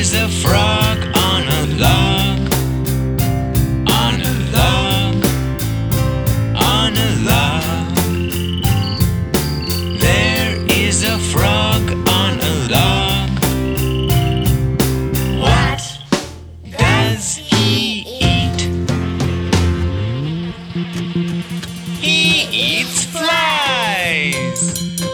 is a frog on a log, on a log, on a log. There is a frog on a log. What does he eat? He eats flies.